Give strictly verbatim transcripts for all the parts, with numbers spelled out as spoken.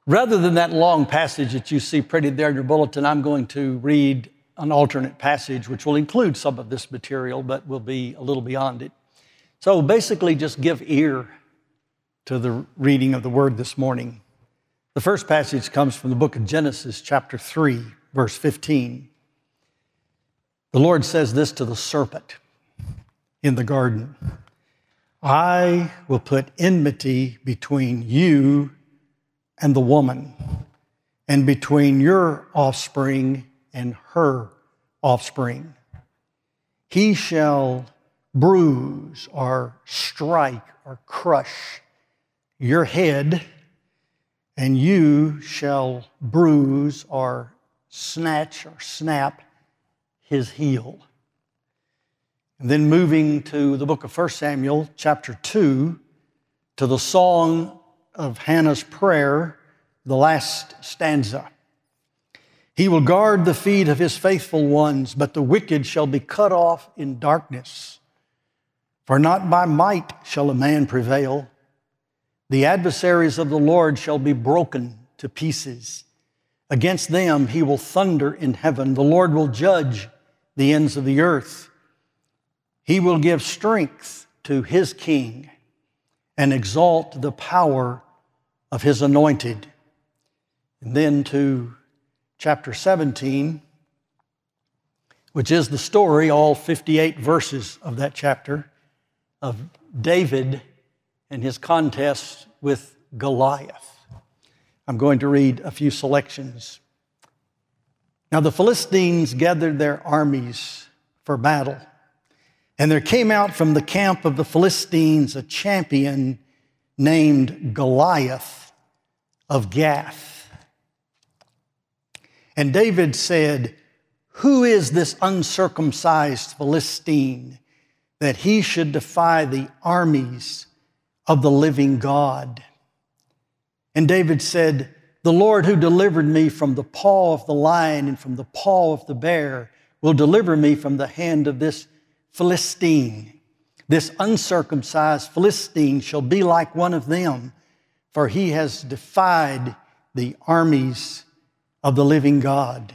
Rather than that long passage that you see printed there in your bulletin, I'm going to read an alternate passage which will include some of this material, but will be a little beyond it. So basically just give ear to the reading of the Word this morning. The first passage comes from the book of Genesis, chapter three, verse fifteen. The Lord says this to the serpent in the garden: I will put enmity between you and the woman, and between your offspring and her offspring. He shall bruise or strike or crush your head, and you shall bruise or snatch or snap his heel. And then moving to the book of First Samuel, chapter two, to the song of Hannah's prayer, the last stanza. He will guard the feet of his faithful ones, but the wicked shall be cut off in darkness. For not by might shall a man prevail. The adversaries of the Lord shall be broken to pieces. Against them he will thunder in heaven. The Lord will judge the ends of the earth. He will give strength to his king and exalt the power of his anointed. And then to chapter seventeen, which is the story, all fifty-eight verses of that chapter, of David and his contest with Goliath. I'm going to read a few selections. Now the Philistines gathered their armies for battle, and there came out from the camp of the Philistines a champion named Goliath of Gath. And David said, who is this uncircumcised Philistine that he should defy the armies of the living God? And David said, the Lord who delivered me from the paw of the lion and from the paw of the bear will deliver me from the hand of this Philistine. This uncircumcised Philistine shall be like one of them, for he has defied the armies of the living God.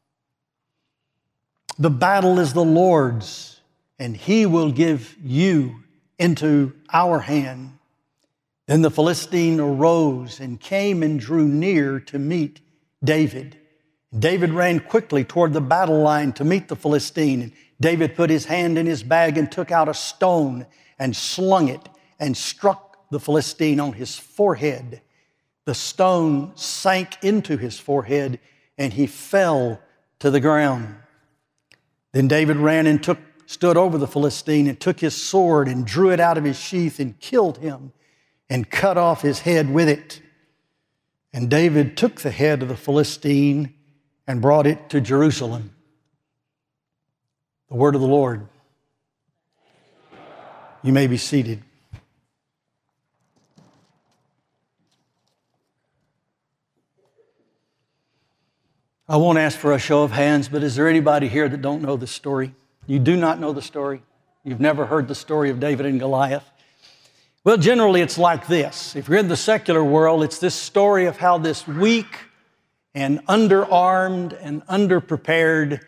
The battle is the Lord's, and he will give you into our hand. Then the Philistine arose and came and drew near to meet David. David ran quickly toward the battle line to meet the Philistine. And David put his hand in his bag and took out a stone and slung it and struck the Philistine on his forehead. The stone sank into his forehead and he fell to the ground. Then David ran and took, stood over the Philistine and took his sword and drew it out of his sheath and killed him and cut off his head with it. And David took the head of the Philistine and brought it to Jerusalem. The word of the Lord. You may be seated. I won't ask for a show of hands, but is there anybody here that don't know the story? You do not know the story? You've never heard the story of David and Goliath? Well, generally it's like this. If you're in the secular world, it's this story of how this weak and underarmed and underprepared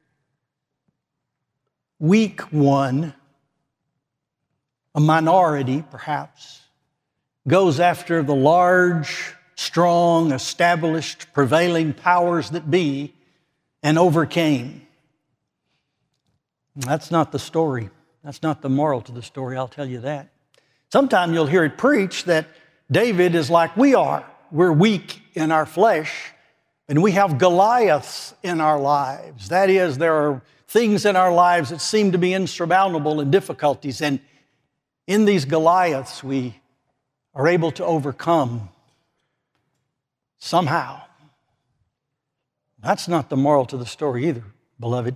weak one, a minority perhaps, goes after the large, strong, established, prevailing powers that be and overcame. That's not the story. That's not the moral to the story, I'll tell you that. Sometime you'll hear it preached that David is like we are. We're weak in our flesh, and we have Goliaths in our lives. That is, there are things in our lives that seem to be insurmountable and difficulties, and in these Goliaths we are able to overcome somehow. That's not the moral to the story either, beloved.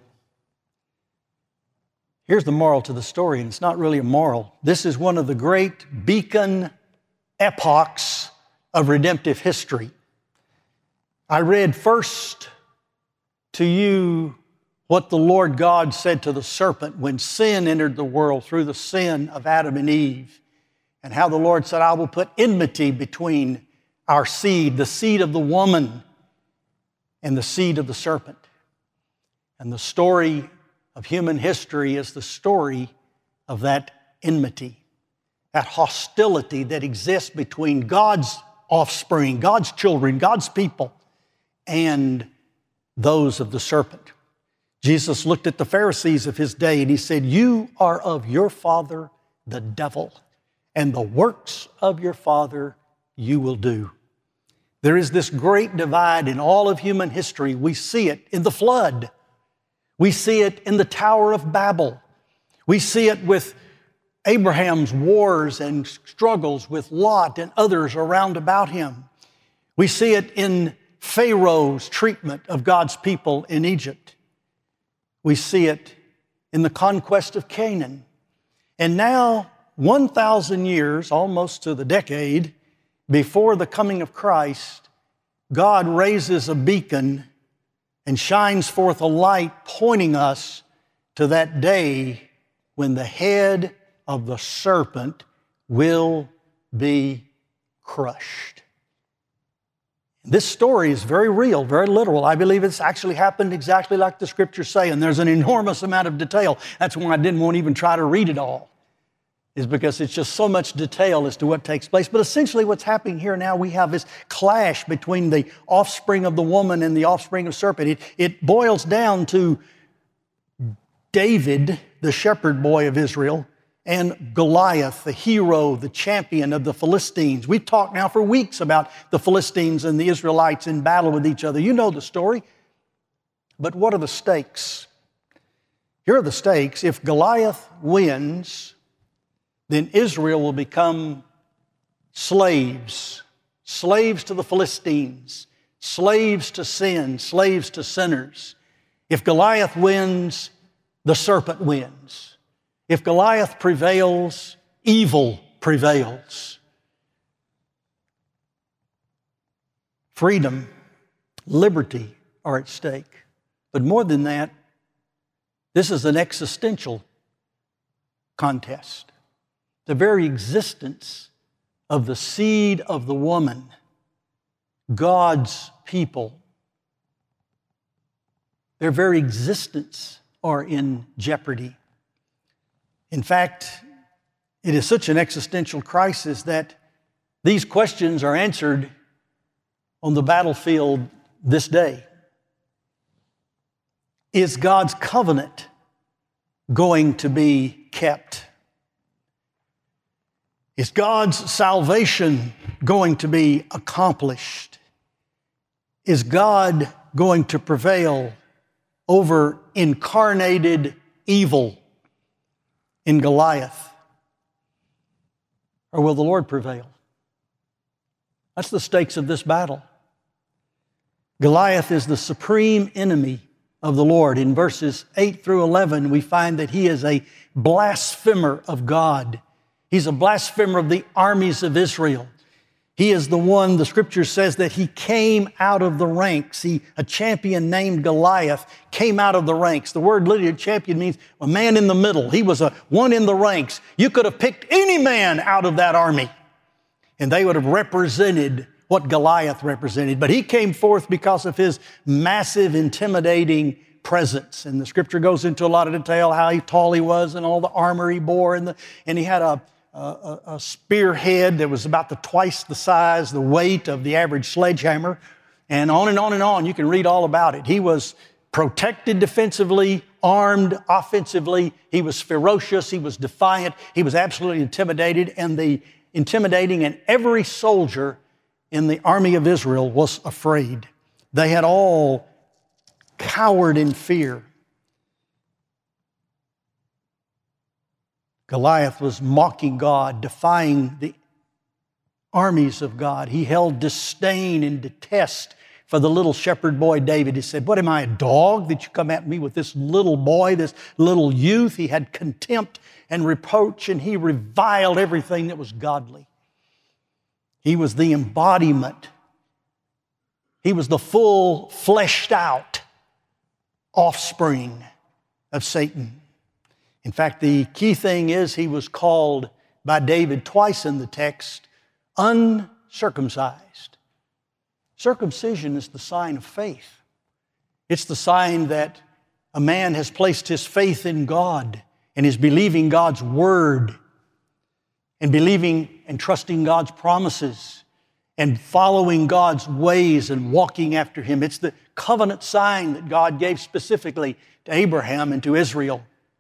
Here's the moral to the story, and it's not really a moral. This is one of the great beacon epochs of redemptive history. I read first to you what the Lord God said to the serpent when sin entered the world through the sin of Adam and Eve, and how the Lord said, I will put enmity between our seed, the seed of the woman and the seed of the serpent. And the story of human history is the story of that enmity, that hostility that exists between God's offspring, God's children, God's people, and those of the serpent. Jesus looked at the Pharisees of his day and he said, "You are of your father, the devil, and the works of your father you will do." There is this great divide in all of human history. We see it in the flood. We see it in the Tower of Babel. We see it with Abraham's wars and struggles with Lot and others around about him. We see it in Pharaoh's treatment of God's people in Egypt. We see it in the conquest of Canaan. And now, one thousand years, almost to the decade, before the coming of Christ, God raises a beacon and shines forth a light pointing us to that day when the head of the serpent will be crushed. This story is very real, very literal. I believe it's actually happened exactly like the Scriptures say, and there's an enormous amount of detail. That's why I didn't want to even try to read it all, is because it's just so much detail as to what takes place. But essentially what's happening here now, we have this clash between the offspring of the woman and the offspring of the serpent. It, it boils down to David, the shepherd boy of Israel, and Goliath, the hero, the champion of the Philistines. We've talked now for weeks about the Philistines and the Israelites in battle with each other. You know the story. But what are the stakes? Here are the stakes. If Goliath wins, then Israel will become slaves, slaves to the Philistines, slaves to sin, slaves to sinners. If Goliath wins, the serpent wins. If Goliath prevails, evil prevails. Freedom, liberty are at stake. But more than that, this is an existential contest. The very existence of the seed of the woman, God's people, their very existence are in jeopardy. In fact, it is such an existential crisis that these questions are answered on the battlefield this day. Is God's covenant going to be kept? Is God's salvation going to be accomplished? Is God going to prevail over incarnated evil in Goliath? Or will the Lord prevail? That's the stakes of this battle. Goliath is the supreme enemy of the Lord. In verses eight through eleven, we find that he is a blasphemer of God. He's a blasphemer of the armies of Israel. He is the one, the Scripture says, that he came out of the ranks. He, a champion named Goliath came out of the ranks. The word literally champion means a man in the middle. He was a one in the ranks. You could have picked any man out of that army, and they would have represented what Goliath represented. But he came forth because of his massive, intimidating presence. And the Scripture goes into a lot of detail how he, tall he was and all the armor he bore. And, the, and he had a, a, a spearhead that was about the twice the size, the weight of the average sledgehammer. And on and on and on. You can read all about it. He was protected defensively, armed offensively. He was ferocious. He was defiant. He was absolutely intimidated. And the intimidating, and every soldier in the army of Israel was afraid. They had all cowered in fear. Goliath was mocking God, defying the armies of God. He held disdain and detest for the little shepherd boy David. He said, "What am I, a dog, that you come at me with this little boy, this little youth?" He had contempt and reproach, and he reviled everything that was godly. He was the embodiment. He was the full, fleshed out offspring of Satan. In fact, the key thing is he was called by David twice in the text uncircumcised. Circumcision is the sign of faith. It's the sign that a man has placed his faith in God and is believing God's word and believing and trusting God's promises and following God's ways and walking after Him. It's the covenant sign that God gave specifically to Abraham and to Israel.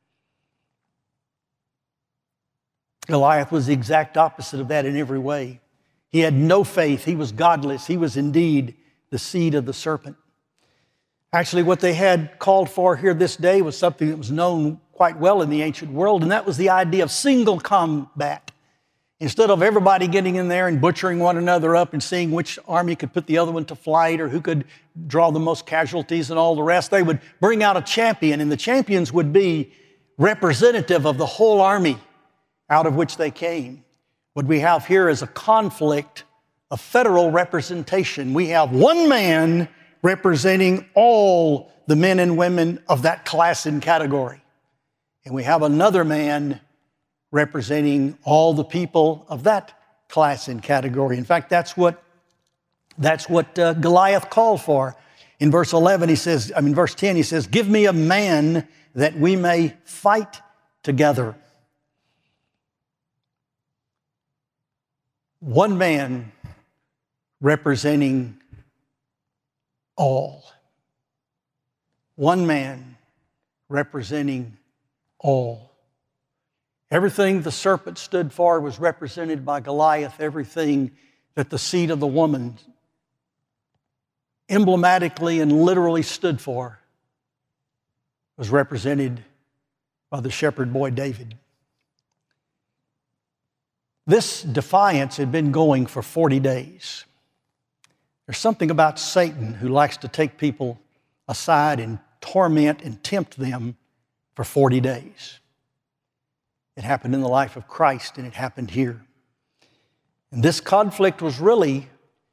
Goliath was the exact opposite of that in every way. He had no faith. He was godless. He was indeed the seed of the serpent. Actually, what they had called for here this day was something that was known quite well in the ancient world, and that was the idea of single combat. Instead of everybody getting in there and butchering one another up and seeing which army could put the other one to flight or who could draw the most casualties and all the rest, they would bring out a champion, and the champions would be representative of the whole army out of which they came. What we have here is a conflict of federal representation. We have one man representing all the men and women of that class and category. And we have another man representing all the people of that class and category. In fact, that's what, that's what uh, Goliath called for. In verse eleven, he says, I mean, verse ten, he says, "Give me a man that we may fight together." One man representing all. One man representing all. Everything the serpent stood for was represented by Goliath. Everything that the seed of the woman emblematically and literally stood for was represented by the shepherd boy David. This defiance had been going for forty days. There's something about Satan who likes to take people aside and torment and tempt them for forty days. It happened in the life of Christ, and it happened here. And this conflict was really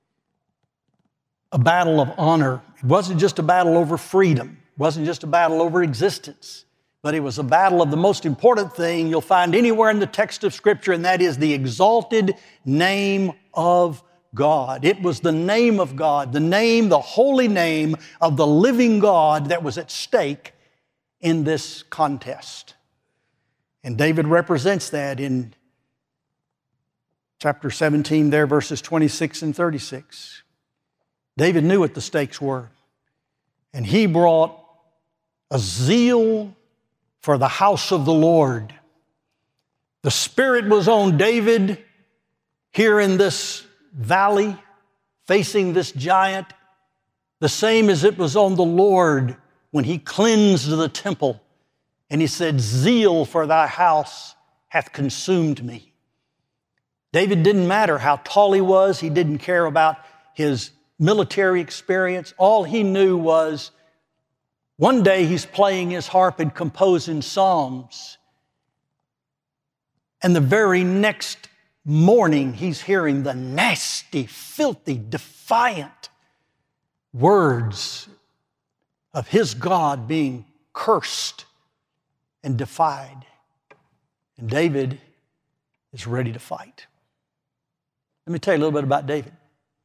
a battle of honor. It wasn't just a battle over freedom. It wasn't just a battle over existence. But it was a battle of the most important thing you'll find anywhere in the text of Scripture, and that is the exalted name of God. It was the name of God, the name, the holy name of the living God that was at stake in this contest. And David represents that in chapter seventeen there, verses twenty-six and thirty-six. David knew what the stakes were, and he brought a zeal for the house of the Lord. The Spirit was on David here in this valley, facing this giant, the same as it was on the Lord when He cleansed the temple. And He said, "Zeal for thy house hath consumed me." David didn't matter how tall he was. He didn't care about his military experience. All he knew was one day he's playing his harp and composing psalms. And the very next morning, he's hearing the nasty, filthy, defiant words of his God being cursed and defied. And David is ready to fight. Let me tell you a little bit about David.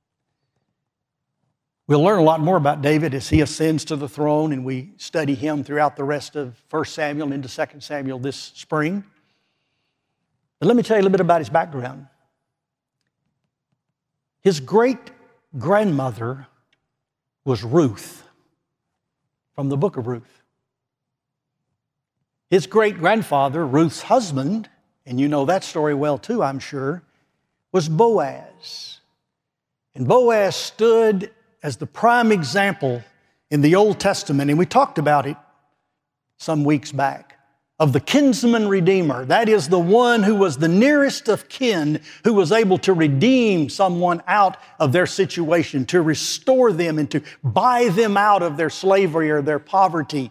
We'll learn a lot more about David as he ascends to the throne, and we study him throughout the rest of First Samuel and into Second Samuel this spring. But let me tell you a little bit about his background. His great-grandmother was Ruth from the book of Ruth. His great-grandfather, Ruth's husband, and you know that story well too, I'm sure, was Boaz. And Boaz stood as the prime example in the Old Testament, and we talked about it some weeks back, of the kinsman redeemer. That is the one who was the nearest of kin, who was able to redeem someone out of their situation, to restore them and to buy them out of their slavery or their poverty.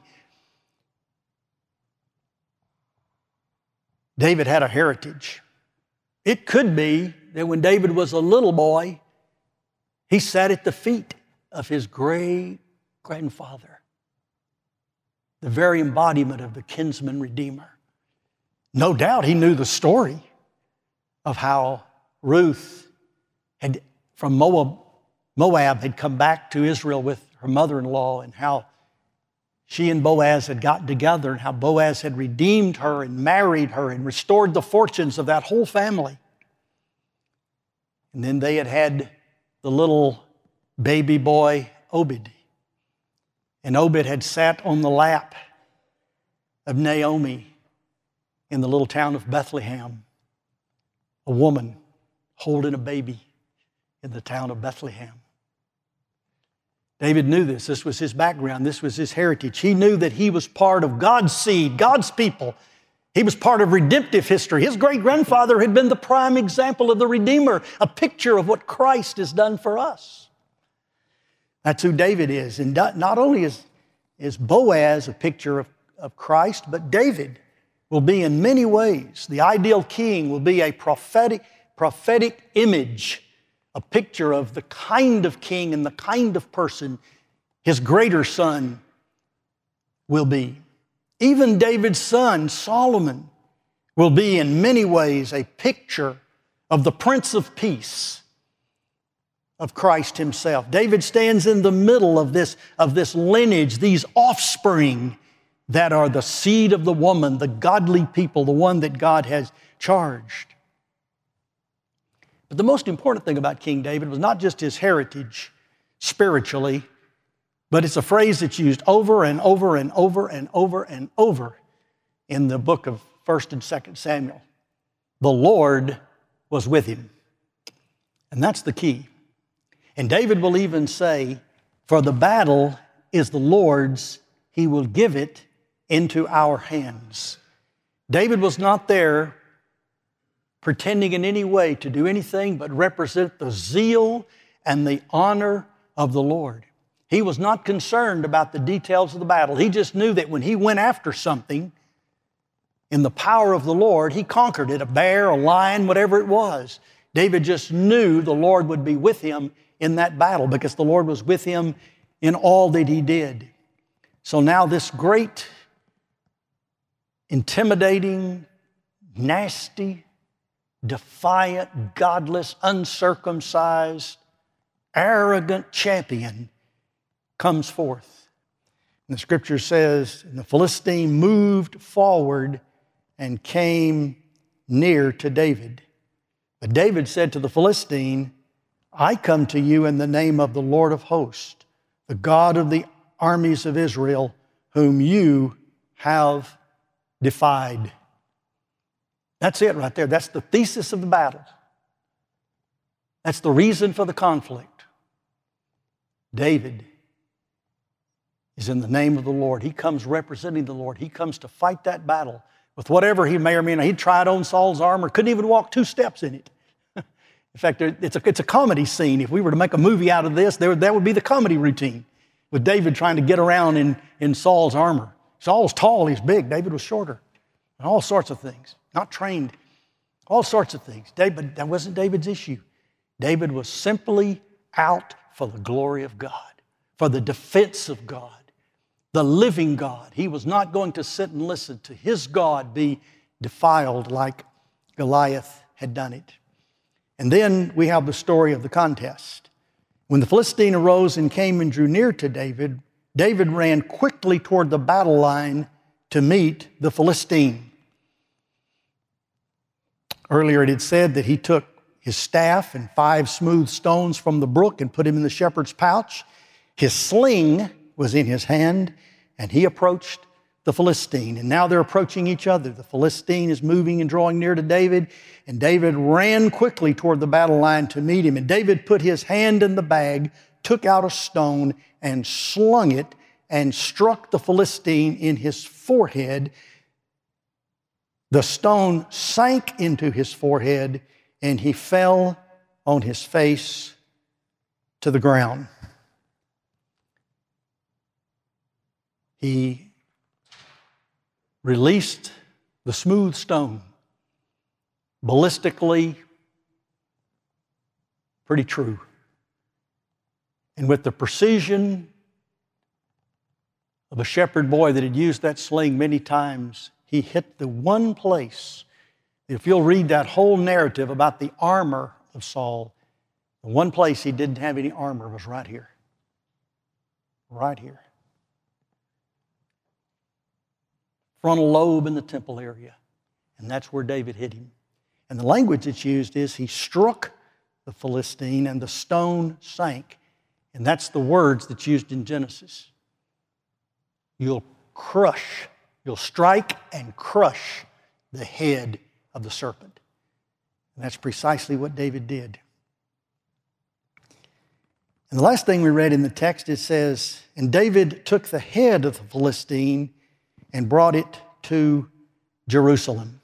David had a heritage. It could be that when David was a little boy, he sat at the feet of his great-grandfather, the very embodiment of the kinsman redeemer. No doubt he knew the story of how Ruth had, from Moab, Moab had come back to Israel with her mother-in-law, and how she and Boaz had gotten together, and how Boaz had redeemed her and married her and restored the fortunes of that whole family. And then they had had the little baby boy, Obed. And Obed had sat on the lap of Naomi in the little town of Bethlehem, a woman holding a baby in the town of Bethlehem. David knew this. This was his background. This was his heritage. He knew that he was part of God's seed, God's people. He was part of redemptive history. His great-grandfather had been the prime example of the Redeemer, a picture of what Christ has done for us. That's who David is. And not only is, is Boaz a picture of, of Christ, but David will be in many ways. The ideal king will be a prophetic, prophetic image, a picture of the kind of king and the kind of person his greater son will be. Even David's son, Solomon, will be in many ways a picture of the Prince of Peace, of Christ himself. David stands in the middle of this, of this lineage, these offspring that are the seed of the woman, the godly people, the one that God has charged. But the most important thing about King David was not just his heritage spiritually, but it's a phrase that's used over and over and over and over and over in the book of First and Second Samuel. The Lord was with him. And that's the key. And David will even say, for the battle is the Lord's, he will give it into our hands. David was not there pretending in any way to do anything but represent the zeal and the honor of the Lord. He was not concerned about the details of the battle. He just knew that when he went after something in the power of the Lord, he conquered it, a bear, a lion, whatever it was. David just knew the Lord would be with him in that battle because the Lord was with him in all that he did. So now this great, intimidating, nasty, defiant, godless, uncircumcised, arrogant champion comes forth. And the scripture says, and the Philistine moved forward and came near to David. But David said to the Philistine, I come to you in the name of the Lord of hosts, the God of the armies of Israel, whom you have defied. That's it right there. That's the thesis of the battle. That's the reason for the conflict. David is in the name of the Lord. He comes representing the Lord. He comes to fight that battle with whatever he may or may not. He tried on Saul's armor, couldn't even walk two steps in it. In fact, it's a, it's a comedy scene. If we were to make a movie out of this, there, that would be the comedy routine with David trying to get around in, in Saul's armor. Saul's tall, he's big. David was shorter. And all sorts of things. Not trained. All sorts of things. David, that wasn't David's issue. David was simply out for the glory of God, for the defense of God, the living God. He was not going to sit and listen to his God be defiled like Goliath had done it. And then we have the story of the contest. When the Philistine arose and came and drew near to David, David ran quickly toward the battle line to meet the Philistine. Earlier it had said that he took his staff and five smooth stones from the brook and put him in the shepherd's pouch. His sling was in his hand, and he approached the Philistine. And now they're approaching each other. The Philistine is moving and drawing near to David, and David ran quickly toward the battle line to meet him. And David put his hand in the bag, took out a stone, and slung it, and struck the Philistine in his forehead. The stone sank into his forehead, and he fell on his face to the ground. He released the smooth stone, ballistically pretty true. And with the precision of a shepherd boy that had used that sling many times, he hit the one place. If you'll read that whole narrative about the armor of Saul, The one place he didn't have any armor was right here. Right here. Frontal lobe in the temple area. And that's where David hit him. And the language that's used is he struck the Philistine and the stone sank. And that's the words that's used in Genesis. You'll crush, you'll strike and crush the head of the serpent. And that's precisely what David did. And the last thing we read in the text, it says, and David took the head of the Philistine and brought it to Jerusalem.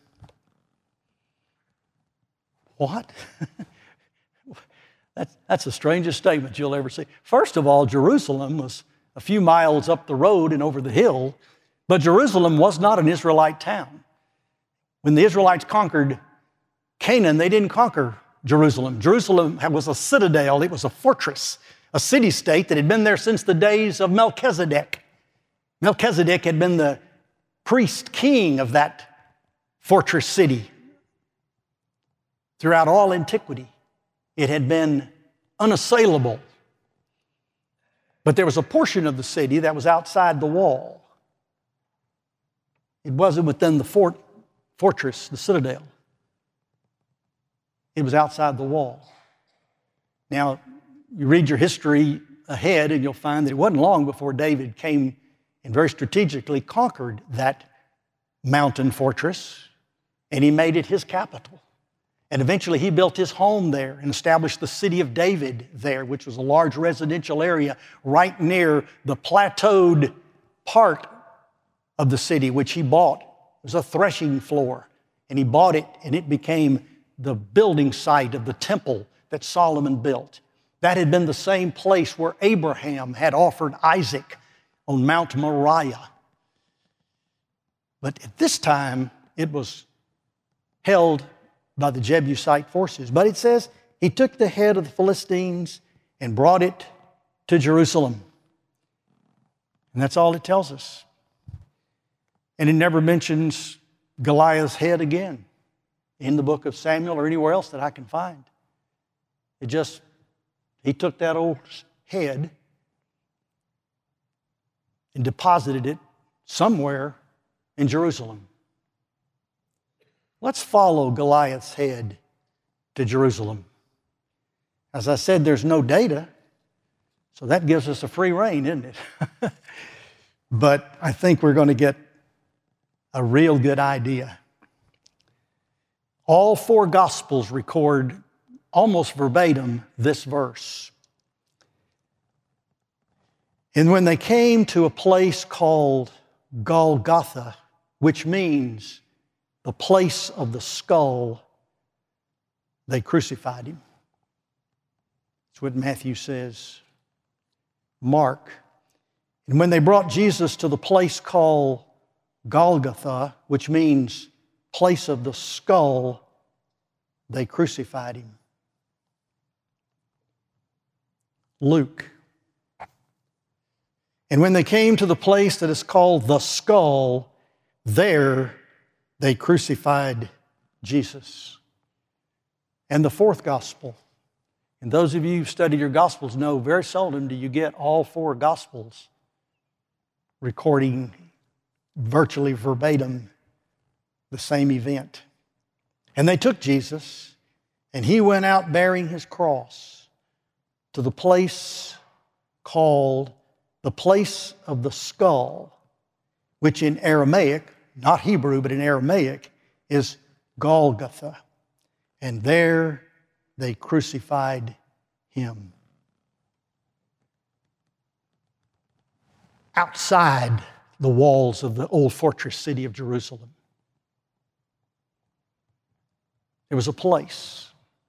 What? that's, that's the strangest statement you'll ever see. First of all, Jerusalem was a few miles up the road and over the hill, but Jerusalem was not an Israelite town. When the Israelites conquered Canaan, they didn't conquer Jerusalem. Jerusalem was a citadel, it was a fortress, a city-state that had been there since the days of Melchizedek. Melchizedek had been the priest king of that fortress city. Throughout all antiquity, it had been unassailable. But there was a portion of the city that was outside the wall. It wasn't within the fort, fortress, the citadel. It was outside the wall. Now, you read your history ahead and you'll find that it wasn't long before David came and very strategically conquered that mountain fortress, and he made it his capital. And eventually he built his home there and established the city of David there, which was a large residential area right near the plateaued part of the city, which he bought. It was a threshing floor, and he bought it, and it became the building site of the temple that Solomon built. That had been the same place where Abraham had offered Isaac on Mount Moriah. But at this time, it was held by the Jebusite forces. But it says, he took the head of the Philistines and brought it to Jerusalem. And that's all it tells us. And it never mentions Goliath's head again in the book of Samuel or anywhere else that I can find. It just, he took that old head and deposited it somewhere in Jerusalem. Let's follow Goliath's head to Jerusalem. As I said, there's no data, so that gives us a free rein, isn't it? But I think we're going to get a real good idea. All four Gospels record almost verbatim this verse. And when they came to a place called Golgotha, which means the place of the skull, they crucified him. That's what Matthew says. Mark. And when they brought Jesus to the place called Golgotha, which means place of the skull, they crucified him. Luke. And when they came to the place that is called the skull, there they crucified Jesus. And the fourth gospel. And those of you who've studied your gospels know very seldom do you get all four gospels recording virtually verbatim the same event. And they took Jesus, and he went out bearing his cross to the place called the place of the skull, which in Aramaic, not Hebrew, but in Aramaic, is Golgotha. And there they crucified him. Outside the walls of the old fortress city of Jerusalem. It was a place.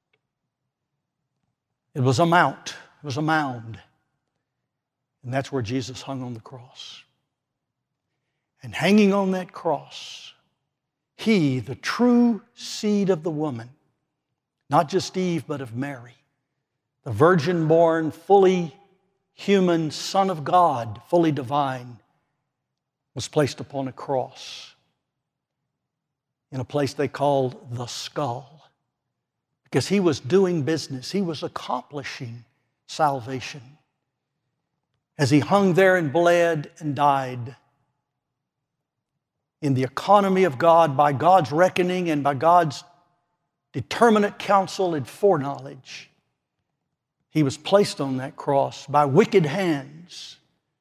It was a mount. It was a mound. And that's where Jesus hung on the cross. And hanging on that cross, he, the true seed of the woman, not just Eve, but of Mary, the virgin-born, fully human Son of God, fully divine, was placed upon a cross in a place they called the skull, because he was doing business. He was accomplishing salvation. As he hung there and bled and died, in the economy of God, by God's reckoning and by God's determinate counsel and foreknowledge, he was placed on that cross by wicked hands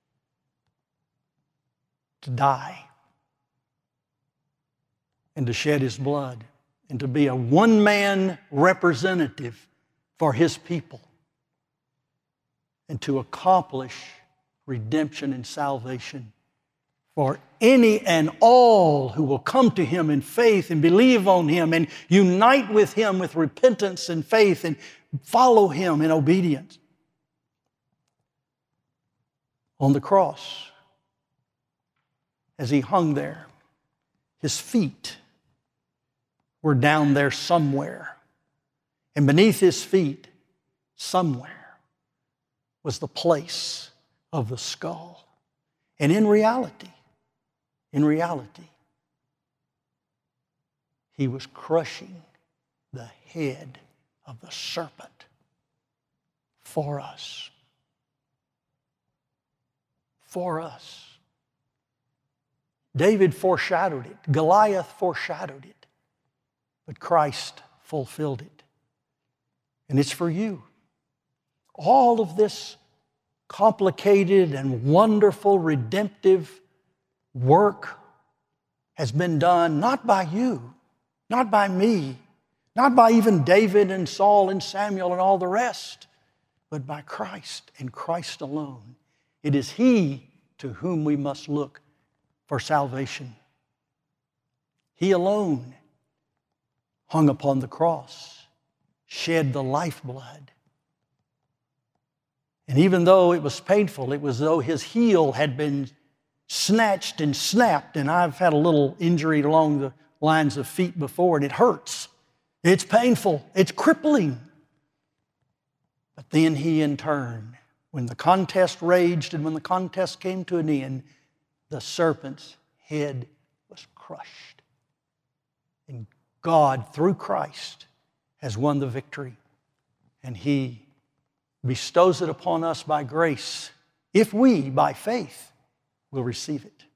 to die and to shed his blood and to be a one-man representative for his people and to accomplish redemption and salvation for any and all who will come to him in faith and believe on him and unite with him with repentance and faith and follow him in obedience. On the cross, as he hung there, his feet were down there somewhere. And beneath his feet, somewhere, was the place of the skull. And in reality, in reality, he was crushing the head of the serpent for us. For us. David foreshadowed it. Goliath foreshadowed it. But Christ fulfilled it. And it's for you. All of this complicated and wonderful redemptive work has been done not by you, not by me, not by even David and Saul and Samuel and all the rest, but by Christ and Christ alone. It is He to whom we must look for salvation. He alone hung upon the cross, shed the lifeblood. And even though it was painful, it was as though his heel had been snatched and snapped. And I've had a little injury along the lines of feet before, and it hurts. It's painful. It's crippling. But then he, in turn, when the contest raged and when the contest came to an end, the serpent's head was crushed. And God, through Christ, has won the victory. And He bestows it upon us by grace, if we, by faith, will receive it.